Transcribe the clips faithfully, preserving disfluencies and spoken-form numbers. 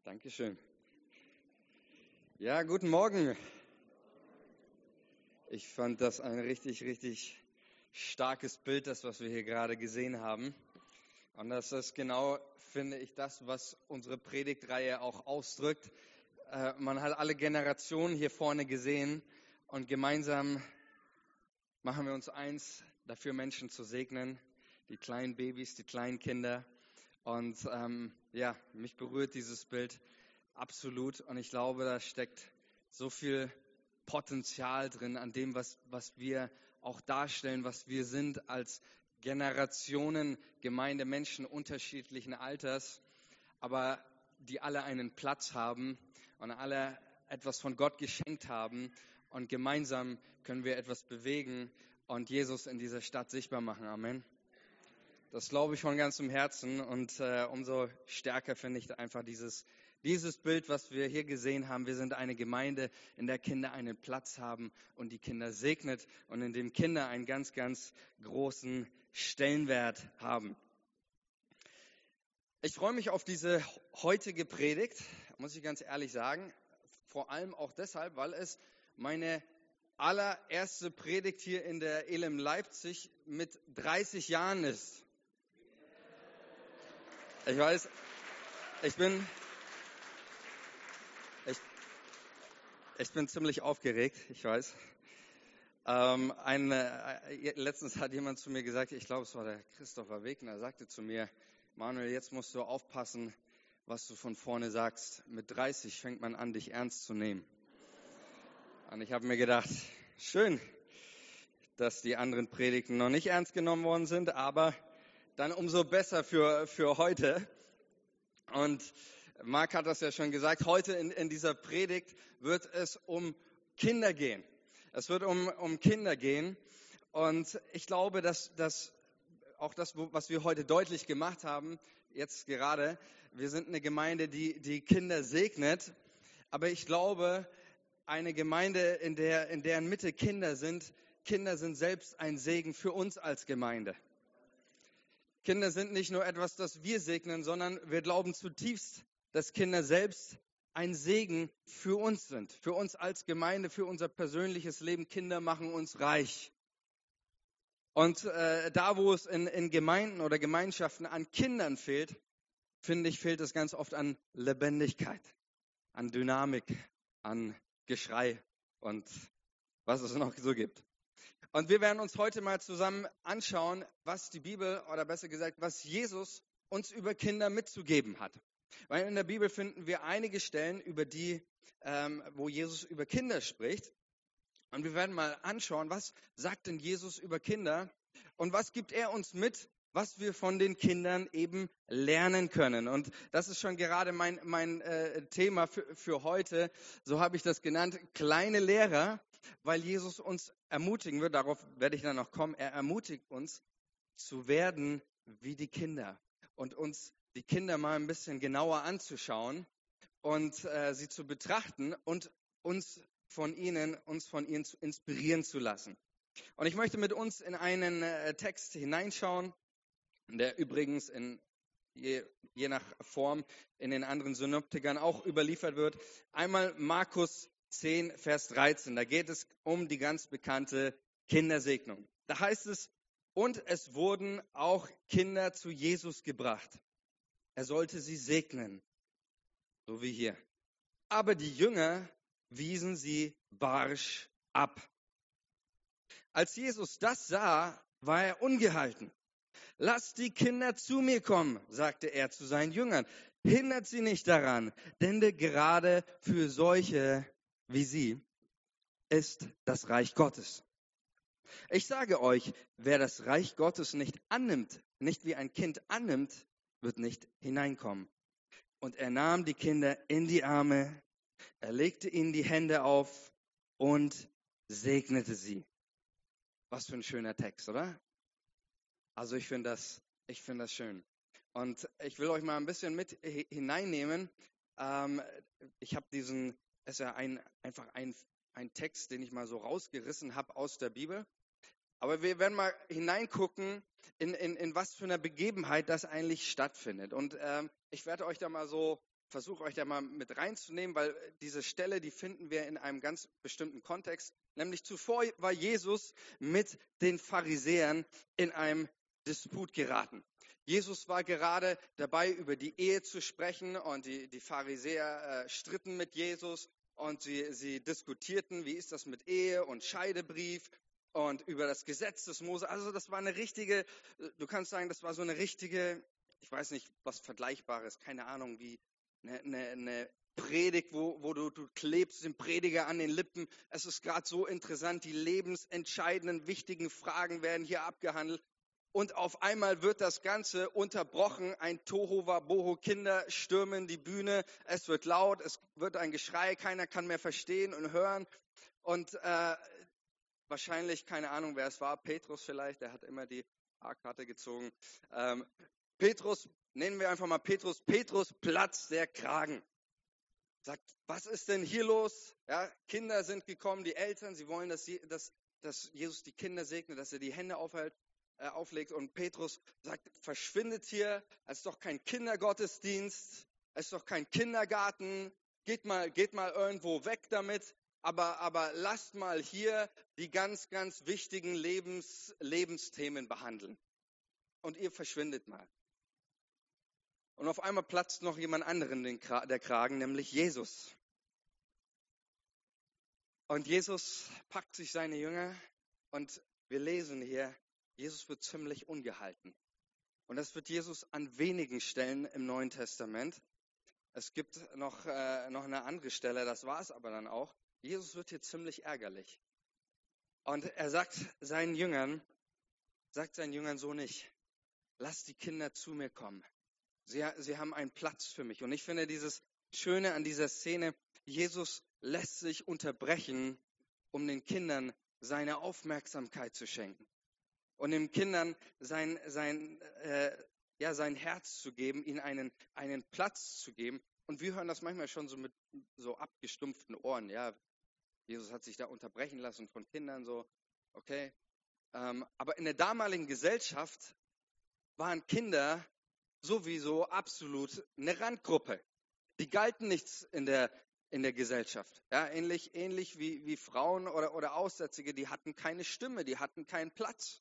Dankeschön. Ja, guten Morgen. Ich fand das ein richtig, richtig starkes Bild, das, was wir hier gerade gesehen haben. Und das ist genau, finde ich, das, was unsere Predigtreihe auch ausdrückt. Äh, man hat alle Generationen hier vorne gesehen und gemeinsam machen wir uns eins, dafür Menschen zu segnen, die kleinen Babys, die kleinen Kinder. Und ähm, ja, mich berührt dieses Bild absolut. Und ich glaube, da steckt so viel Potenzial drin an dem, was, was wir auch darstellen, was wir sind als Generationen, Gemeinde, Menschen unterschiedlichen Alters, aber die alle einen Platz haben und alle etwas von Gott geschenkt haben. Und gemeinsam können wir etwas bewegen und Jesus in dieser Stadt sichtbar machen. Amen. Das glaube ich von ganzem Herzen und äh, umso stärker finde ich einfach dieses, dieses Bild, was wir hier gesehen haben. Wir sind eine Gemeinde, in der Kinder einen Platz haben und die Kinder segnet und in dem Kinder einen ganz, ganz großen Stellenwert haben. Ich freue mich auf diese heutige Predigt, muss ich ganz ehrlich sagen, vor allem auch deshalb, weil es meine allererste Predigt hier in der Elim Leipzig mit dreißig Jahren ist. Ich weiß, ich bin, ich, ich bin ziemlich aufgeregt, ich weiß. Ähm, ein, äh, letztens hat jemand zu mir gesagt, ich glaube, es war der Christopher Wegner, sagte zu mir, Manuel, jetzt musst du aufpassen, was du von vorne sagst. Mit dreißig fängt man an, dich ernst zu nehmen. Und ich habe mir gedacht, schön, dass die anderen Predigten noch nicht ernst genommen worden sind, aber dann umso besser für, für heute. Und Marc hat das ja schon gesagt, heute in, in dieser Predigt wird es um Kinder gehen. Es wird um, um Kinder gehen. Und ich glaube, dass, dass auch das, was wir heute deutlich gemacht haben, jetzt gerade, wir sind eine Gemeinde, die, die Kinder segnet. Aber ich glaube, eine Gemeinde, in der, in deren Mitte Kinder sind, Kinder sind selbst ein Segen für uns als Gemeinde. Kinder sind nicht nur etwas, das wir segnen, sondern wir glauben zutiefst, dass Kinder selbst ein Segen für uns sind. Für uns als Gemeinde, für unser persönliches Leben. Kinder machen uns reich. Und äh, da, wo es in, in Gemeinden oder Gemeinschaften an Kindern fehlt, finde ich, fehlt es ganz oft an Lebendigkeit, an Dynamik, an Geschrei und was es noch so gibt. Und wir werden uns heute mal zusammen anschauen, was die Bibel, oder besser gesagt, was Jesus uns über Kinder mitzugeben hat. Weil in der Bibel finden wir einige Stellen, über die, ähm, wo Jesus über Kinder spricht. Und wir werden mal anschauen, was sagt denn Jesus über Kinder und was gibt er uns mit, was wir von den Kindern eben lernen können. Und das ist schon gerade mein, mein äh, Thema für, für heute. So habe ich das genannt, kleine Lehrer, weil Jesus uns ermutigen wird, darauf werde ich dann noch kommen, er ermutigt uns zu werden wie die Kinder und uns die Kinder mal ein bisschen genauer anzuschauen und äh, sie zu betrachten und uns von ihnen, uns von ihnen zu inspirieren zu lassen. Und ich möchte mit uns in einen äh, Text hineinschauen, der übrigens in je, je nach Form in den anderen Synoptikern auch überliefert wird. Einmal Markus zehn, Vers dreizehn, da geht es um die ganz bekannte Kindersegnung. Da heißt es, und es wurden auch Kinder zu Jesus gebracht. Er sollte sie segnen, so wie hier. Aber die Jünger wiesen sie barsch ab. Als Jesus das sah, war er ungehalten. Lasst die Kinder zu mir kommen, sagte er zu seinen Jüngern. Hindert sie nicht daran, denn gerade für solche wie sie ist das Reich Gottes. Ich sage euch, wer das Reich Gottes nicht annimmt, nicht wie ein Kind annimmt, wird nicht hineinkommen. Und er nahm die Kinder in die Arme, er legte ihnen die Hände auf und segnete sie. Was für ein schöner Text, oder? Also ich finde das, ich finde das schön. Und ich will euch mal ein bisschen mit hineinnehmen. Ähm, ich habe diesen, es ist ja ein, einfach ein, ein Text, den ich mal so rausgerissen habe aus der Bibel. Aber wir werden mal hineingucken, in, in, in was für einer Begebenheit das eigentlich stattfindet. Und ähm, ich werde euch da mal so versuche euch da mal mit reinzunehmen, weil diese Stelle, die finden wir in einem ganz bestimmten Kontext. Nämlich zuvor war Jesus mit den Pharisäern in einem Disput geraten. Jesus war gerade dabei, über die Ehe zu sprechen und die, die Pharisäer äh, stritten mit Jesus und sie, sie diskutierten, wie ist das mit Ehe und Scheidebrief und über das Gesetz des Mose. Also das war eine richtige, du kannst sagen, das war so eine richtige, ich weiß nicht, was Vergleichbares, keine Ahnung, wie eine, eine, eine Predigt, wo, wo du, du klebst den Prediger an den Lippen. Es ist gerade so interessant, die lebensentscheidenden, wichtigen Fragen werden hier abgehandelt. Und auf einmal wird das Ganze unterbrochen, ein Tohuwabohu, Kinder stürmen die Bühne, es wird laut, es wird ein Geschrei, keiner kann mehr verstehen und hören. Und äh, wahrscheinlich, keine Ahnung, wer es war, Petrus vielleicht, der hat immer die A-Karte gezogen. Ähm, Petrus, nennen wir einfach mal Petrus, Petrus platzt der Kragen. Sagt, was ist denn hier los? Ja, Kinder sind gekommen, die Eltern, sie wollen, dass, sie, dass, dass Jesus die Kinder segnet, dass er die Hände aufhält, äh, auflegt. Und Petrus sagt, verschwindet hier, es ist doch kein Kindergottesdienst, es ist doch kein Kindergarten, geht mal, geht mal irgendwo weg damit. Aber, aber lasst mal hier die ganz, ganz wichtigen Lebens, Lebensthemen behandeln. Und ihr verschwindet mal. Und auf einmal platzt noch jemand anderen den Kra- der Kragen, nämlich Jesus. Und Jesus packt sich seine Jünger und wir lesen hier, Jesus wird ziemlich ungehalten. Und das wird Jesus an wenigen Stellen im Neuen Testament. Es gibt noch, äh, noch eine andere Stelle, das war es aber dann auch. Jesus wird hier ziemlich ärgerlich. Und er sagt seinen Jüngern, sagt seinen Jüngern so nicht, lasst die Kinder zu mir kommen. Sie, sie haben einen Platz für mich. Und ich finde dieses Schöne an dieser Szene, Jesus lässt sich unterbrechen, um den Kindern seine Aufmerksamkeit zu schenken. Und den Kindern sein, sein, äh, ja, sein Herz zu geben, ihnen einen, einen Platz zu geben. Und wir hören das manchmal schon so mit so abgestumpften Ohren. Ja, Jesus hat sich da unterbrechen lassen von Kindern, so, okay. Ähm, aber in der damaligen Gesellschaft waren Kinder sowieso absolut eine Randgruppe. Die galten nichts in der, in der Gesellschaft. Ja, ähnlich, ähnlich wie, wie Frauen oder, oder Aussätzige, die hatten keine Stimme, die hatten keinen Platz.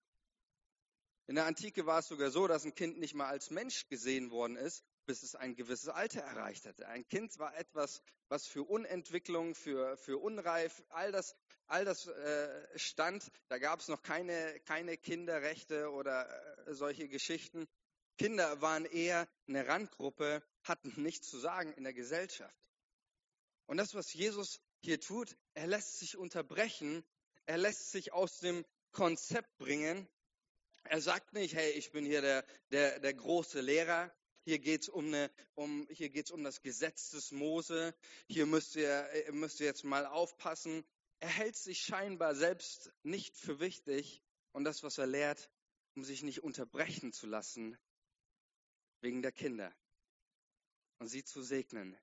In der Antike war es sogar so, dass ein Kind nicht mal als Mensch gesehen worden ist, bis es ein gewisses Alter erreicht hatte. Ein Kind war etwas, was für Unentwicklung, für, für Unreif, all das, all das äh, stand. Da gab es noch keine, keine Kinderrechte oder äh, solche Geschichten. Kinder waren eher eine Randgruppe, hatten nichts zu sagen in der Gesellschaft. Und das, was Jesus hier tut, er lässt sich unterbrechen, er lässt sich aus dem Konzept bringen. Er sagt nicht, hey, ich bin hier der, der, der große Lehrer, hier geht's um eine, um, hier geht's um das Gesetz des Mose, hier müsst ihr, müsst ihr jetzt mal aufpassen. Er hält sich scheinbar selbst nicht für wichtig und das, was er lehrt, um sich nicht unterbrechen zu lassen, wegen der Kinder und sie zu segnen.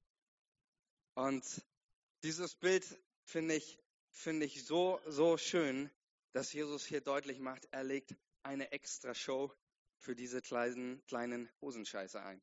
Und dieses Bild finde ich, finde ich so, so schön, dass Jesus hier deutlich macht, er legt eine extra Show für diese kleinen, kleinen Hosenscheiße ein.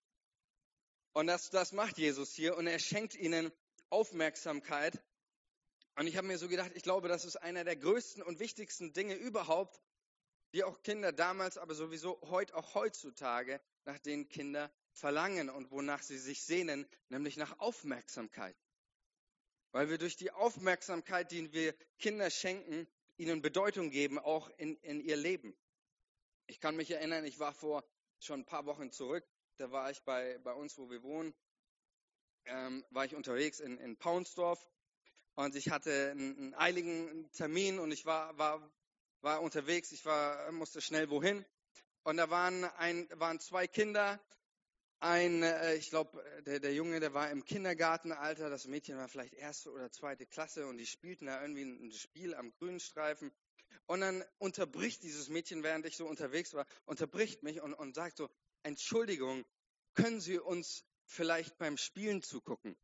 Und das, das macht Jesus hier und er schenkt ihnen Aufmerksamkeit. Und ich habe mir so gedacht, ich glaube, das ist einer der größten und wichtigsten Dinge überhaupt, die auch Kinder damals, aber sowieso heute, auch heutzutage, nach denen Kinder verlangen und wonach sie sich sehnen, nämlich nach Aufmerksamkeit. Weil wir durch die Aufmerksamkeit, die wir Kinder schenken, ihnen Bedeutung geben, auch in, in ihr Leben. Ich kann mich erinnern, ich war vor schon ein paar Wochen zurück, da war ich bei, bei uns, wo wir wohnen, ähm, war ich unterwegs in, in Paunsdorf und ich hatte einen, einen eiligen Termin und ich war, war, war unterwegs, ich war, musste schnell wohin und da waren, ein, waren zwei Kinder, ein, äh, ich glaube, der, der Junge, der war im Kindergartenalter, das Mädchen war vielleicht erste oder zweite Klasse und die spielten da irgendwie ein Spiel am Grünstreifen. Und dann unterbricht dieses Mädchen, während ich so unterwegs war, unterbricht mich und, und sagt so, Entschuldigung, können Sie uns vielleicht beim Spielen zugucken?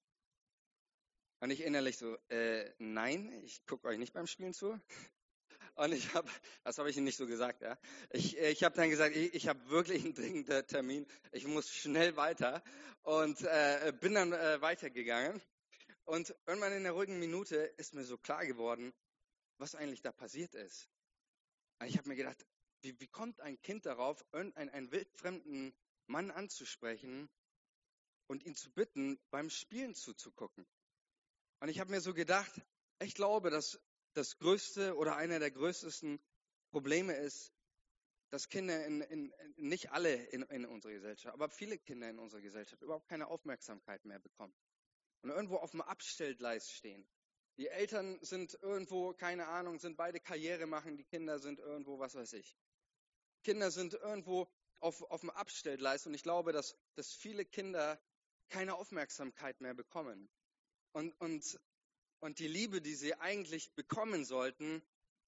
Und ich innerlich so, äh, nein, ich gucke euch nicht beim Spielen zu. Und ich habe, das habe ich Ihnen nicht so gesagt, ja. Ich, ich habe dann gesagt, ich, ich habe wirklich einen dringenden Termin. Ich muss schnell weiter und äh, bin dann äh, weitergegangen. Und irgendwann in der ruhigen Minute ist mir so klar geworden, was eigentlich da passiert ist. Und ich habe mir gedacht, wie, wie kommt ein Kind darauf, irgendeinen einen wildfremden Mann anzusprechen und ihn zu bitten, beim Spielen zuzugucken? Und ich habe mir so gedacht, ich glaube, dass das größte oder einer der größten Probleme ist, dass Kinder, in, in, nicht alle in, in unserer Gesellschaft, aber viele Kinder in unserer Gesellschaft überhaupt keine Aufmerksamkeit mehr bekommen und irgendwo auf dem Abstellgleis stehen. Die Eltern sind irgendwo, keine Ahnung, sind beide Karriere machen, die Kinder sind irgendwo, was weiß ich. Kinder sind irgendwo auf, auf dem Abstellgleis und ich glaube, dass, dass viele Kinder keine Aufmerksamkeit mehr bekommen. Und, und, und die Liebe, die sie eigentlich bekommen sollten,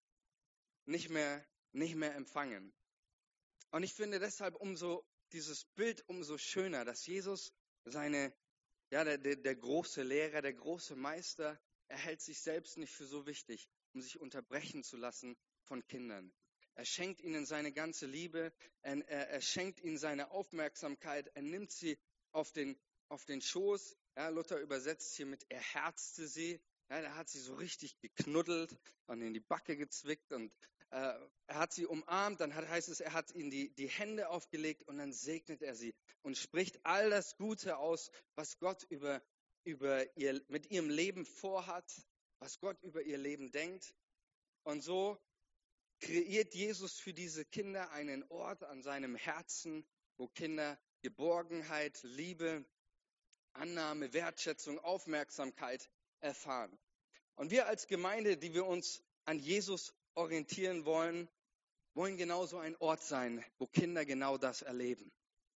nicht mehr, nicht mehr empfangen. Und ich finde deshalb umso, dieses Bild umso schöner, dass Jesus seine, ja, der, der, der große Lehrer, der große Meister, er hält sich selbst nicht für so wichtig, um sich unterbrechen zu lassen von Kindern. Er schenkt ihnen seine ganze Liebe, er, er, er schenkt ihnen seine Aufmerksamkeit, er nimmt sie auf den, auf den Schoß. Ja, Luther übersetzt hier mit, er herzte sie. Ja, er hat sie so richtig geknuddelt und in die Backe gezwickt und äh, er hat sie umarmt. Dann hat, heißt es, er hat ihnen die, die Hände aufgelegt und dann segnet er sie und spricht all das Gute aus, was Gott über, über ihr, mit ihrem Leben vorhat, was Gott über ihr Leben denkt. Und so kreiert Jesus für diese Kinder einen Ort an seinem Herzen, wo Kinder Geborgenheit, Liebe, Annahme, Wertschätzung, Aufmerksamkeit erfahren. Und wir als Gemeinde, die wir uns an Jesus orientieren wollen, wollen genauso ein Ort sein, wo Kinder genau das erleben.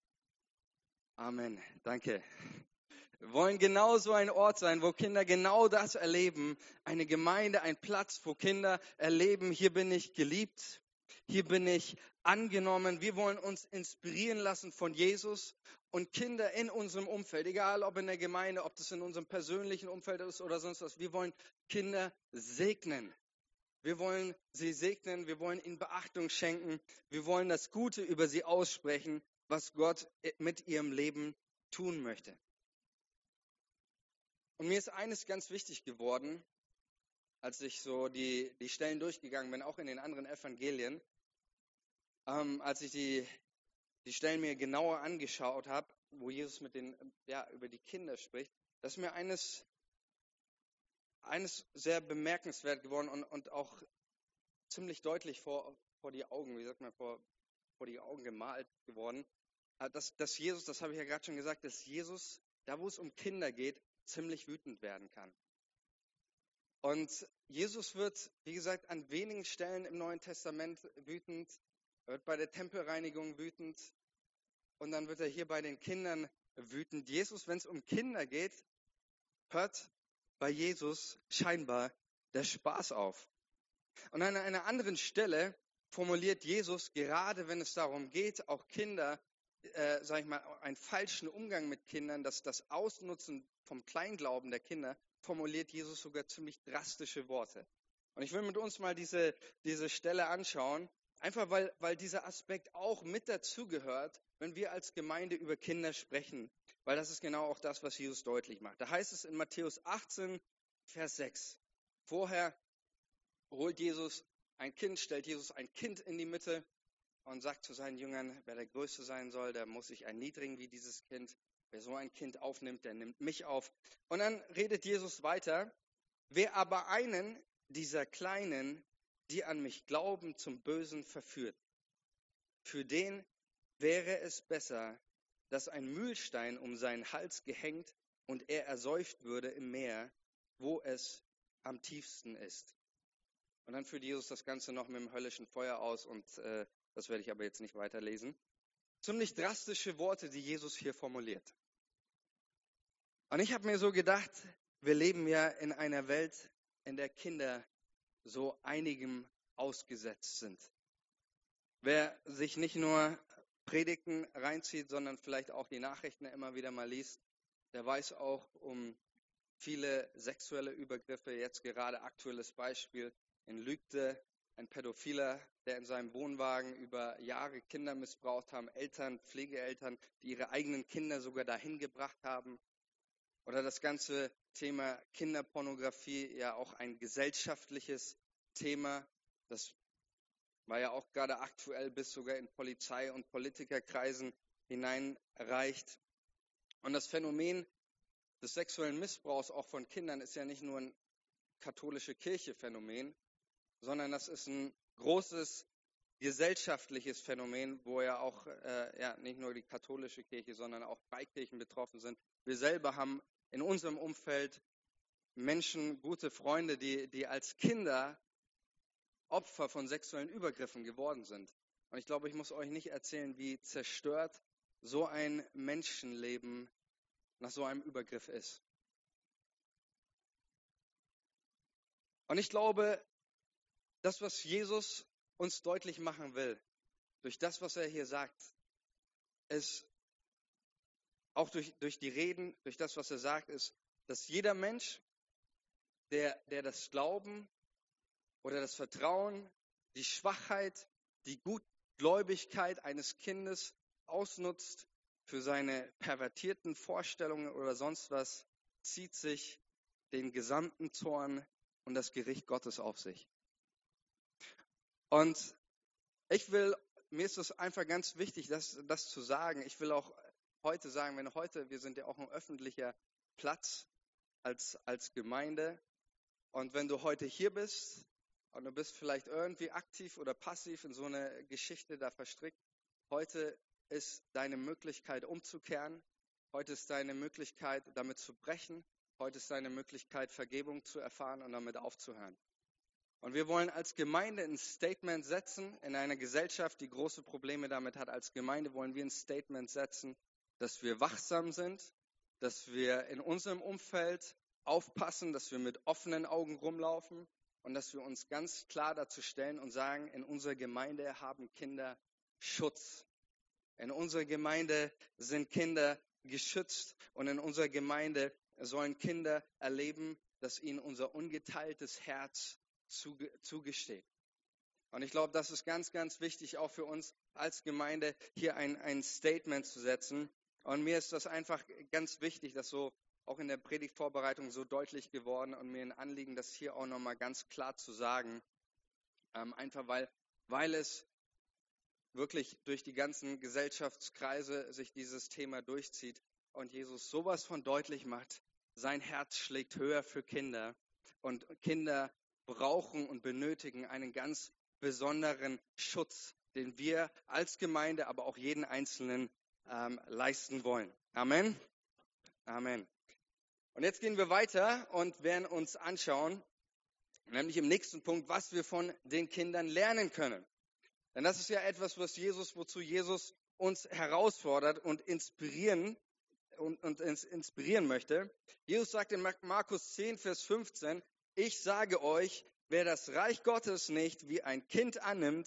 Amen. Danke. Wir wollen genauso ein Ort sein, wo Kinder genau das erleben. Eine Gemeinde, ein Platz, wo Kinder erleben, hier bin ich geliebt, hier bin ich angenommen. Wir wollen uns inspirieren lassen von Jesus und Kinder in unserem Umfeld, egal ob in der Gemeinde, ob das in unserem persönlichen Umfeld ist oder sonst was. Wir wollen Kinder segnen. Wir wollen sie segnen, wir wollen ihnen Beachtung schenken. Wir wollen das Gute über sie aussprechen, was Gott mit ihrem Leben tun möchte. Und mir ist eines ganz wichtig geworden, als ich so die, die Stellen durchgegangen bin, auch in den anderen Evangelien, ähm, als ich die, die Stellen mir genauer angeschaut habe, wo Jesus mit den, ja, über die Kinder spricht, dass mir eines, eines sehr bemerkenswert geworden und, und auch ziemlich deutlich vor, vor die Augen, wie sagt man, vor, vor die Augen gemalt geworden, dass, dass Jesus, das habe ich ja gerade schon gesagt, dass Jesus, da wo es um Kinder geht, ziemlich wütend werden kann. Und Jesus wird, wie gesagt, an wenigen Stellen im Neuen Testament wütend, er wird bei der Tempelreinigung wütend und dann wird er hier bei den Kindern wütend. Jesus, wenn es um Kinder geht, hört bei Jesus scheinbar der Spaß auf. Und an einer anderen Stelle formuliert Jesus, gerade wenn es darum geht, auch Kinder, äh, sag ich mal, einen falschen Umgang mit Kindern, das, das Ausnutzen vom Kleinglauben der Kinder, formuliert Jesus sogar ziemlich drastische Worte. Und ich will mit uns mal diese, diese Stelle anschauen, einfach weil, weil dieser Aspekt auch mit dazugehört, wenn wir als Gemeinde über Kinder sprechen, weil das ist genau auch das, was Jesus deutlich macht. Da heißt es in Matthäus achtzehn, Vers sechs, vorher holt Jesus ein Kind, stellt Jesus ein Kind in die Mitte und sagt zu seinen Jüngern, wer der Größte sein soll, der muss sich erniedrigen wie dieses Kind. Wer so ein Kind aufnimmt, der nimmt mich auf. Und dann redet Jesus weiter, wer aber einen dieser Kleinen, die an mich glauben, zum Bösen verführt, für den wäre es besser, dass ein Mühlstein um seinen Hals gehängt und er ersäuft würde im Meer, wo es am tiefsten ist. Und dann führt Jesus das Ganze noch mit dem höllischen Feuer aus und äh, das werde ich aber jetzt nicht weiterlesen. Ziemlich drastische Worte, die Jesus hier formuliert. Und ich habe mir so gedacht, wir leben ja in einer Welt, in der Kinder so einigem ausgesetzt sind. Wer sich nicht nur Predigten reinzieht, sondern vielleicht auch die Nachrichten immer wieder mal liest, der weiß auch um viele sexuelle Übergriffe. Jetzt gerade aktuelles Beispiel in Lügde, ein Pädophiler, der in seinem Wohnwagen über Jahre Kinder missbraucht haben, Eltern, Pflegeeltern, die ihre eigenen Kinder sogar dahin gebracht haben. Oder das ganze Thema Kinderpornografie, ja auch ein gesellschaftliches Thema. Das war ja auch gerade aktuell bis sogar in Polizei- und Politikerkreisen hineinreicht. Und das Phänomen des sexuellen Missbrauchs auch von Kindern ist ja nicht nur ein katholische Kirche-Phänomen, sondern das ist ein großes gesellschaftliches Phänomen, wo ja auch äh, ja, nicht nur die katholische Kirche, sondern auch Freikirchen betroffen sind. Wir selber haben in unserem Umfeld Menschen, gute Freunde, die, die als Kinder Opfer von sexuellen Übergriffen geworden sind. Und ich glaube, ich muss euch nicht erzählen, wie zerstört so ein Menschenleben nach so einem Übergriff ist. Und ich glaube, das, was Jesus uns deutlich machen will, durch das, was er hier sagt, ist auch durch, durch die Reden, durch das, was er sagt, ist, dass jeder Mensch, der, der das Glauben oder das Vertrauen, die Schwachheit, die Gutgläubigkeit eines Kindes ausnutzt für seine pervertierten Vorstellungen oder sonst was, zieht sich den gesamten Zorn und das Gericht Gottes auf sich. Und ich will, mir ist es einfach ganz wichtig, das, das zu sagen. Ich will auch heute sagen, wenn heute, wir sind ja auch ein öffentlicher Platz als, als Gemeinde. Und wenn du heute hier bist und du bist vielleicht irgendwie aktiv oder passiv in so eine Geschichte da verstrickt, heute ist deine Möglichkeit umzukehren. Heute ist deine Möglichkeit, damit zu brechen. Heute ist deine Möglichkeit, Vergebung zu erfahren und damit aufzuhören. Und wir wollen als Gemeinde ein Statement setzen in einer Gesellschaft, die große Probleme damit hat. Als Gemeinde wollen wir ein Statement setzen, dass wir wachsam sind, dass wir in unserem Umfeld aufpassen, dass wir mit offenen Augen rumlaufen und dass wir uns ganz klar dazu stellen und sagen, in unserer Gemeinde haben Kinder Schutz. In unserer Gemeinde sind Kinder geschützt und in unserer Gemeinde sollen Kinder erleben, dass ihnen unser ungeteiltes Herz zugesteht. Und ich glaube, das ist ganz, ganz wichtig, auch für uns als Gemeinde hier ein, ein Statement zu setzen. Und mir ist das einfach ganz wichtig, dass so auch in der Predigtvorbereitung so deutlich geworden und mir ein Anliegen, das hier auch nochmal ganz klar zu sagen. Ähm, einfach weil, weil es wirklich durch die ganzen Gesellschaftskreise sich dieses Thema durchzieht und Jesus sowas von deutlich macht, sein Herz schlägt höher für Kinder und Kinder brauchen und benötigen einen ganz besonderen Schutz, den wir als Gemeinde, aber auch jeden Einzelnen ähm, leisten wollen. Amen. Amen. Und jetzt gehen wir weiter und werden uns anschauen, nämlich im nächsten Punkt, was wir von den Kindern lernen können. Denn das ist ja etwas, was Jesus, wozu Jesus uns herausfordert und inspirieren und, und inspirieren möchte. Jesus sagt in Markus zehn, Vers fünfzehn, ich sage euch, wer das Reich Gottes nicht wie ein Kind annimmt,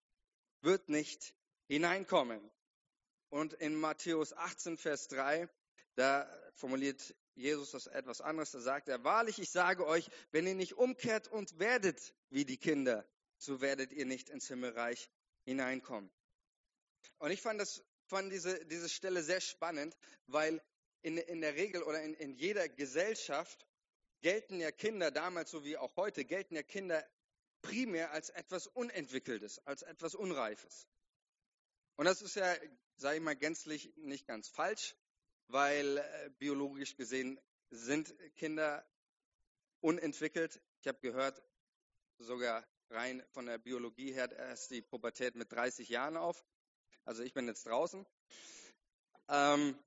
wird nicht hineinkommen. Und in Matthäus achtzehn, Vers drei, da formuliert Jesus das etwas anderes. Da sagt er, wahrlich, ich sage euch, wenn ihr nicht umkehrt und werdet wie die Kinder, so werdet ihr nicht ins Himmelreich hineinkommen. Und ich fand, das, fand diese, diese Stelle sehr spannend, weil in, in der Regel oder in, in jeder Gesellschaft gelten ja Kinder, damals so wie auch heute, gelten ja Kinder primär als etwas Unentwickeltes, als etwas Unreifes. Und das ist ja, sage ich mal, gänzlich nicht ganz falsch, weil äh, biologisch gesehen sind Kinder unentwickelt. Ich habe gehört, sogar rein von der Biologie her erst die Pubertät mit dreißig Jahren auf. Also ich bin jetzt draußen. Ähm,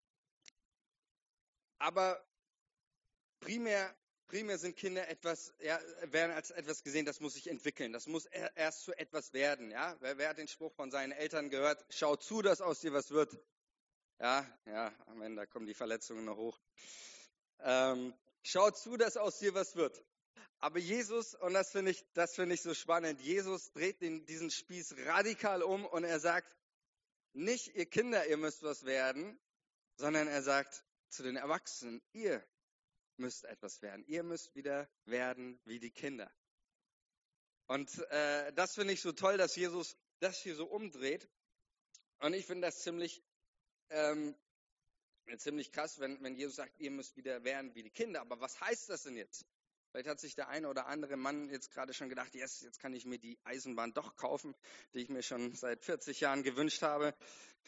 aber primär, primär sind Kinder etwas, ja, werden als etwas gesehen, das muss sich entwickeln, das muss erst zu etwas werden. Ja? Wer, wer hat den Spruch von seinen Eltern gehört? Schau zu, dass aus dir was wird. Ja, ja, am Ende da kommen die Verletzungen noch hoch. Ähm, schau zu, dass aus dir was wird. Aber Jesus, und das finde ich, das finde ich so spannend, Jesus dreht den, diesen Spieß radikal um und er sagt, nicht ihr Kinder, ihr müsst was werden, sondern er sagt zu den Erwachsenen, ihr müsst etwas werden. Ihr müsst wieder werden wie die Kinder. Und äh, das finde ich so toll, dass Jesus das hier so umdreht. Und ich finde das ziemlich, ähm, ziemlich krass, wenn, wenn Jesus sagt, ihr müsst wieder werden wie die Kinder. Aber was heißt das denn jetzt? Vielleicht hat sich der eine oder andere Mann jetzt gerade schon gedacht, yes, jetzt kann ich mir die Eisenbahn doch kaufen, die ich mir schon seit vierzig Jahren gewünscht habe.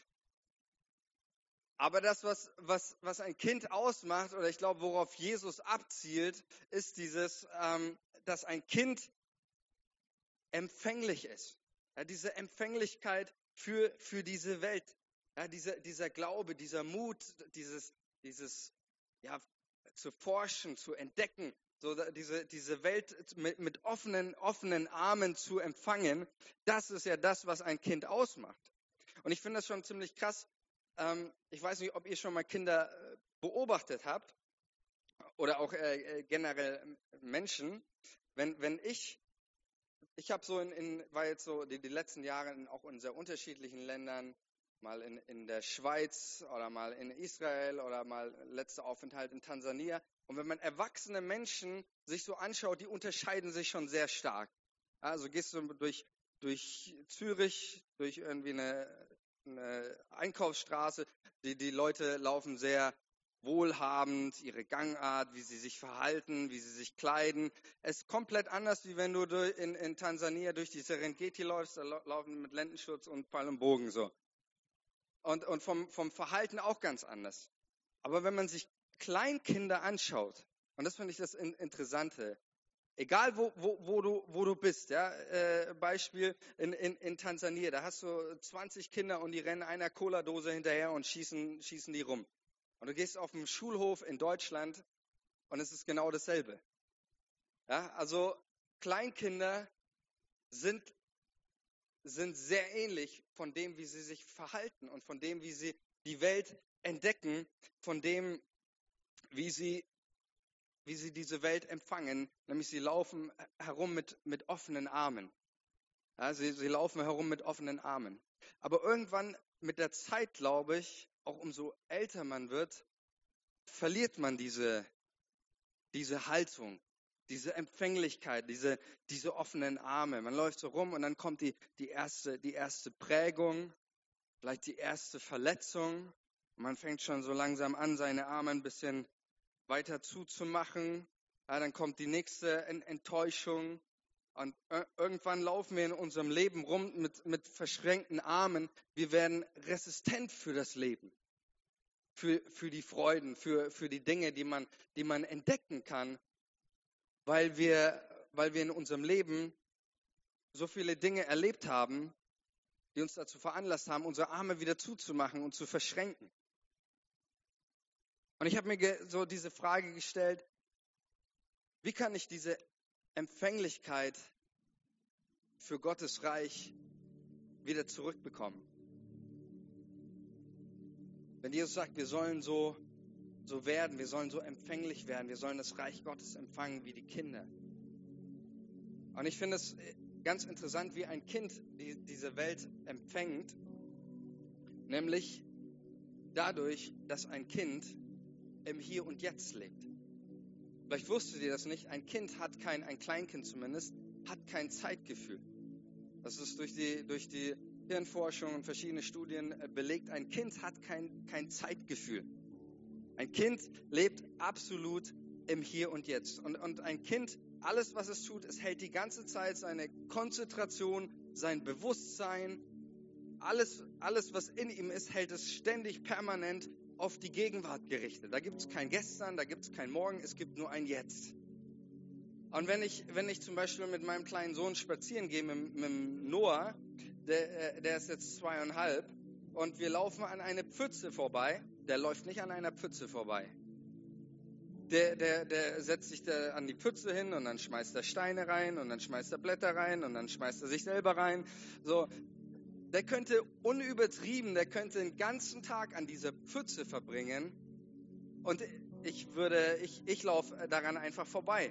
Aber das, was, was, was ein Kind ausmacht, oder ich glaube, worauf Jesus abzielt, ist dieses, ähm, dass ein Kind empfänglich ist. Ja, diese Empfänglichkeit für, für diese Welt. Ja, dieser, dieser Glaube, dieser Mut, dieses, dieses ja, zu forschen, zu entdecken, so diese, diese Welt mit, mit offenen, offenen Armen zu empfangen, das ist ja das, was ein Kind ausmacht. Und ich finde das schon ziemlich krass. Ähm, ich weiß nicht, ob ihr schon mal Kinder beobachtet habt oder auch äh, generell Menschen. Wenn, wenn ich Ich habe so in, in, war jetzt so die, die letzten Jahre in, auch in sehr unterschiedlichen Ländern, mal in, in der Schweiz oder mal in Israel oder mal letzter Aufenthalt in Tansania. Und wenn man erwachsene Menschen sich so anschaut, die unterscheiden sich schon sehr stark. Also gehst du durch, durch Zürich, durch irgendwie eine, eine Einkaufsstraße, die, die Leute laufen sehr wohlhabend, ihre Gangart, wie sie sich verhalten, wie sie sich kleiden. Es ist komplett anders, wie wenn du in, in Tansania durch die Serengeti läufst, da laufen mit Lendenschutz und Pfeil und Bogen so. Und, und vom, vom Verhalten auch ganz anders. Aber wenn man sich Kleinkinder anschaut, und das finde ich das Interessante, egal wo, wo, wo, du, wo du bist, ja, äh, Beispiel in, in, in Tansania, da hast du zwanzig Kinder und die rennen einer Cola-Dose hinterher und schießen, schießen die rum. Und du gehst auf den Schulhof in Deutschland und es ist genau dasselbe. Ja, also Kleinkinder sind, sind sehr ähnlich von dem, wie sie sich verhalten und von dem, wie sie die Welt entdecken, von dem, wie sie, wie sie diese Welt empfangen. Nämlich sie laufen herum mit, mit offenen Armen. Ja, sie, sie laufen herum mit offenen Armen. Aber irgendwann mit der Zeit, glaube ich, auch umso älter man wird, verliert man diese, diese Haltung, diese Empfänglichkeit, diese, diese offenen Arme. Man läuft so rum und dann kommt die, die, erste, die erste Prägung, vielleicht die erste Verletzung. Man fängt schon so langsam an, seine Arme ein bisschen weiter zuzumachen. Ja, dann kommt die nächste Enttäuschung. Und irgendwann laufen wir in unserem Leben rum mit, mit verschränkten Armen. Wir werden resistent für das Leben. Für, für die Freuden, für, für die Dinge, die man, die man entdecken kann, weil wir, weil wir in unserem Leben so viele Dinge erlebt haben, die uns dazu veranlasst haben, unsere Arme wieder zuzumachen und zu verschränken. Und ich habe mir so diese Frage gestellt, wie kann ich diese Empfänglichkeit für Gottes Reich wieder zurückbekommen? Wenn Jesus sagt, wir sollen so, so werden, wir sollen so empfänglich werden, wir sollen das Reich Gottes empfangen wie die Kinder. Und ich finde es ganz interessant, wie ein Kind die, diese Welt empfängt, nämlich dadurch, dass ein Kind im Hier und Jetzt lebt. Vielleicht wusstet ihr das nicht, ein Kind hat kein, ein Kleinkind zumindest, hat kein Zeitgefühl. Das ist durch die, durch die Hirnforschung und verschiedene Studien belegt, ein Kind hat kein, kein Zeitgefühl. Ein Kind lebt absolut im Hier und Jetzt. Und, und ein Kind, alles was es tut, es hält die ganze Zeit seine Konzentration, sein Bewusstsein, alles, alles was in ihm ist, hält es ständig permanent auf die Gegenwart gerichtet. Da gibt es kein Gestern, da gibt es kein Morgen, es gibt nur ein Jetzt. Und wenn ich, wenn ich zum Beispiel mit meinem kleinen Sohn spazieren gehe, mit, mit Noah, der, der ist jetzt zweieinhalb, und wir laufen an eine Pfütze vorbei, der läuft nicht an einer Pfütze vorbei. Der, der, der setzt sich da an die Pfütze hin und dann schmeißt er Steine rein und dann schmeißt er Blätter rein und dann schmeißt er sich selber rein. So, der könnte unübertrieben, der könnte den ganzen Tag an dieser Pfütze verbringen und ich würde, ich, ich laufe daran einfach vorbei.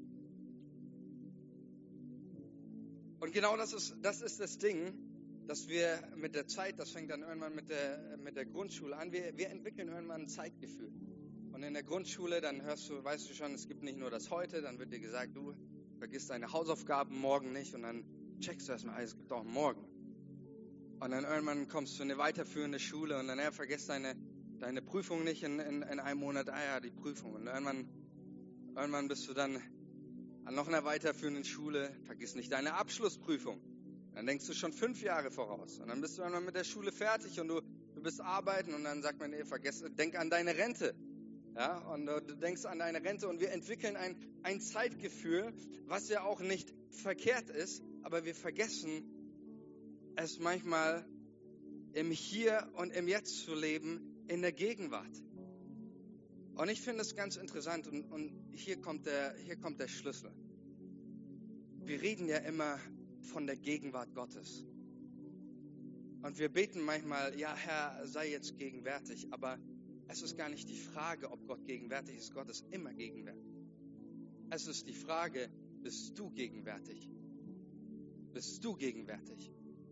Und genau das ist, das ist das Ding, dass wir mit der Zeit, das fängt dann irgendwann mit der, mit der Grundschule an, wir, wir entwickeln irgendwann ein Zeitgefühl. Und in der Grundschule, dann hörst du, weißt du schon, es gibt nicht nur das Heute, dann wird dir gesagt, du vergisst deine Hausaufgaben morgen nicht und dann checkst du erstmal, es gibt auch morgen. Und dann irgendwann kommst du in eine weiterführende Schule und dann ja, vergisst deine, deine Prüfung nicht in, in, in einem Monat, ah ja, die Prüfung. Und irgendwann, irgendwann bist du dann an noch einer weiterführenden Schule, vergiss nicht deine Abschlussprüfung. Dann denkst du schon fünf Jahre voraus. Und dann bist du irgendwann mit der Schule fertig und du, du bist arbeiten und dann sagt man, nee, vergiss, denk an deine Rente. Ja, und du denkst an deine Rente und wir entwickeln ein, ein Zeitgefühl, was ja auch nicht verkehrt ist, aber wir vergessen es manchmal im Hier und im Jetzt zu leben, in der Gegenwart. Und ich finde es ganz interessant und, und hier kommt der, hier kommt der Schlüssel. Wir reden ja immer von der Gegenwart Gottes. Und wir beten manchmal, ja Herr, sei jetzt gegenwärtig, aber es ist gar nicht die Frage, ob Gott gegenwärtig ist. Gott ist immer gegenwärtig. Es ist die Frage, bist du gegenwärtig? Bist du gegenwärtig?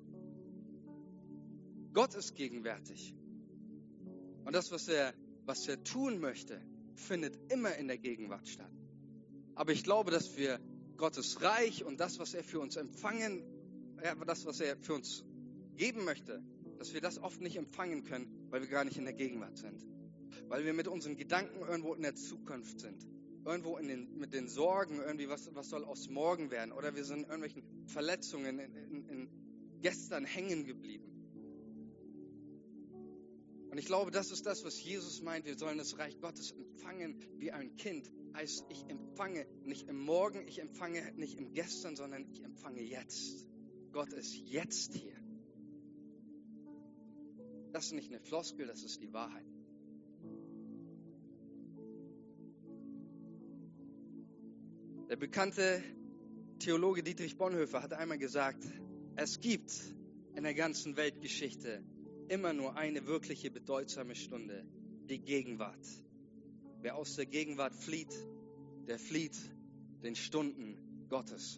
Gott ist gegenwärtig. Und das, was er, was er tun möchte, findet immer in der Gegenwart statt. Aber ich glaube, dass wir Gottes Reich und das, was er für uns empfangen, ja, das, was er für uns geben möchte, dass wir das oft nicht empfangen können, weil wir gar nicht in der Gegenwart sind. Weil wir mit unseren Gedanken irgendwo in der Zukunft sind. Irgendwo in den, mit den Sorgen, irgendwie, was, was soll aus morgen werden? Oder wir sind in irgendwelchen Verletzungen in, in, in gestern hängen geblieben. Und ich glaube, das ist das, was Jesus meint. Wir sollen das Reich Gottes empfangen wie ein Kind. Heißt, ich empfange nicht im Morgen, ich empfange nicht im Gestern, sondern ich empfange jetzt. Gott ist jetzt hier. Das ist nicht eine Floskel, das ist die Wahrheit. Der bekannte Theologe Dietrich Bonhoeffer hat einmal gesagt, es gibt in der ganzen Weltgeschichte immer nur eine wirkliche bedeutsame Stunde, die Gegenwart. Wer aus der Gegenwart flieht, der flieht den Stunden Gottes.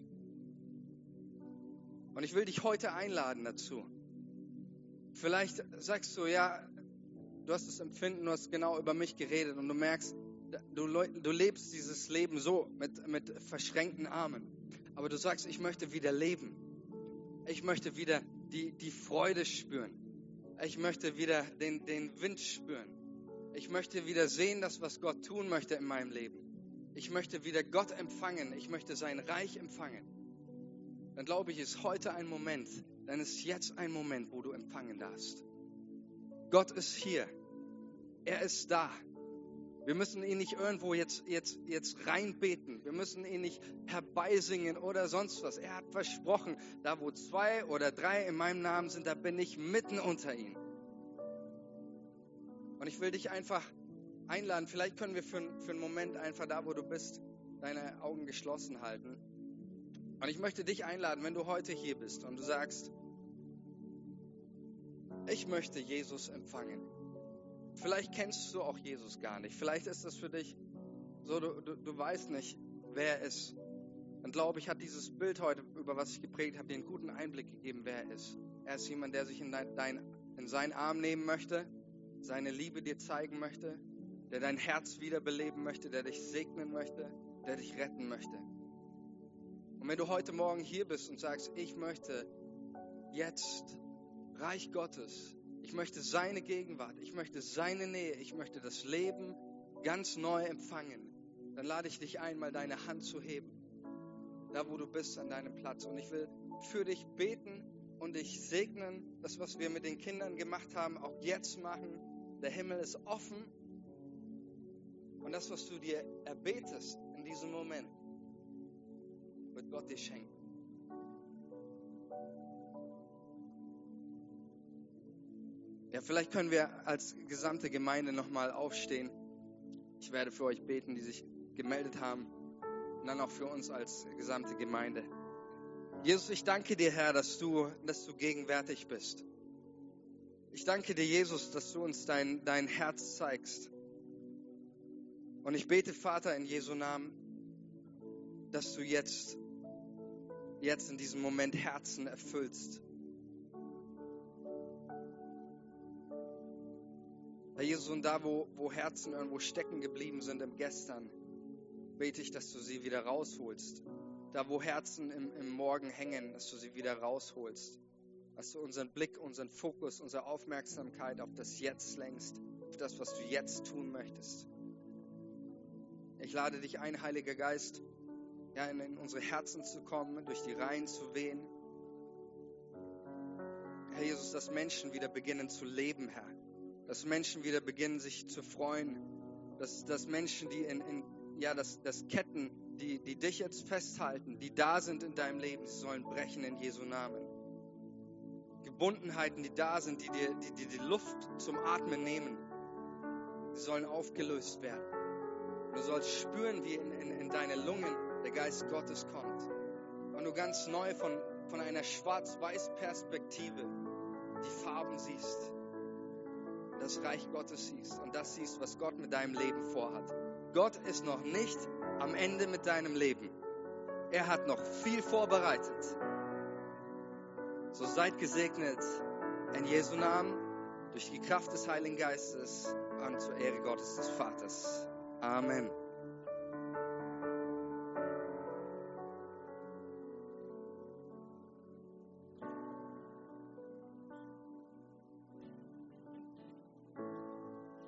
Und ich will dich heute einladen dazu. Vielleicht sagst du, ja, du hast das Empfinden, du hast genau über mich geredet und du merkst, du, du lebst dieses Leben so mit, mit verschränkten Armen. Aber du sagst, ich möchte wieder leben. Ich möchte wieder die, die Freude spüren. Ich möchte wieder den, den Wind spüren. Ich möchte wieder sehen, das, was Gott tun möchte in meinem Leben. Ich möchte wieder Gott empfangen. Ich möchte sein Reich empfangen. Dann glaube ich, ist heute ein Moment, dann ist jetzt ein Moment, wo du empfangen darfst. Gott ist hier. Er ist da. Wir müssen ihn nicht irgendwo jetzt, jetzt, jetzt reinbeten. Wir müssen ihn nicht herbeisingen oder sonst was. Er hat versprochen, da wo zwei oder drei in meinem Namen sind, da bin ich mitten unter ihnen. Und ich will dich einfach einladen. Vielleicht können wir für, für einen Moment einfach da, wo du bist, deine Augen geschlossen halten. Und ich möchte dich einladen, wenn du heute hier bist und du sagst, ich möchte Jesus empfangen. Vielleicht kennst du auch Jesus gar nicht. Vielleicht ist das für dich so, du, du, du weißt nicht, wer er ist. Und glaube ich, hat dieses Bild heute, über was ich geprägt habe, dir einen guten Einblick gegeben, wer er ist. Er ist jemand, der sich in, dein, dein, in seinen Arm nehmen möchte, seine Liebe dir zeigen möchte, der dein Herz wiederbeleben möchte, der dich segnen möchte, der dich retten möchte. Und wenn du heute Morgen hier bist und sagst, ich möchte jetzt Reich Gottes, ich möchte seine Gegenwart, ich möchte seine Nähe, ich möchte das Leben ganz neu empfangen, dann lade ich dich ein, mal deine Hand zu heben, da wo du bist an deinem Platz. Und ich will für dich beten und dich segnen, das, was wir mit den Kindern gemacht haben, auch jetzt machen. Der Himmel ist offen und das, was du dir erbetest in diesem Moment, wird Gott dir schenken. Ja, vielleicht können wir als gesamte Gemeinde nochmal aufstehen. Ich werde für euch beten, die sich gemeldet haben. Und dann auch für uns als gesamte Gemeinde. Jesus, ich danke dir, Herr, dass du, dass du gegenwärtig bist. Ich danke dir, Jesus, dass du uns dein, dein Herz zeigst. Und ich bete, Vater, in Jesu Namen, dass du jetzt, jetzt in diesem Moment Herzen erfüllst. Herr Jesus, und da, wo, wo Herzen irgendwo stecken geblieben sind im Gestern, bete ich, dass du sie wieder rausholst, da wo Herzen im, im Morgen hängen, dass du sie wieder rausholst. Dass du unseren Blick, unseren Fokus, unsere Aufmerksamkeit auf das Jetzt lenkst, auf das, was du jetzt tun möchtest. Ich lade dich ein, Heiliger Geist, ja, in, in unsere Herzen zu kommen, durch die Reihen zu wehen. Herr Jesus, dass Menschen wieder beginnen zu leben, Herr. Dass Menschen wieder beginnen, sich zu freuen. Dass, dass Menschen, die in, in ja, dass, dass Ketten, die, die dich jetzt festhalten, die da sind in deinem Leben, sie sollen brechen in Jesu Namen. Gebundenheiten, die da sind, die dir die, die, die Luft zum Atmen nehmen, sie sollen aufgelöst werden. Du sollst spüren, wie in, in, in deine Lungen der Geist Gottes kommt. Und du ganz neu von, von einer Schwarz-Weiß-Perspektive die Farben siehst, das Reich Gottes siehst und das siehst, was Gott mit deinem Leben vorhat. Gott ist noch nicht am Ende mit deinem Leben. Er hat noch viel vorbereitet. So seid gesegnet in Jesu Namen, durch die Kraft des Heiligen Geistes und zur Ehre Gottes des Vaters. Amen.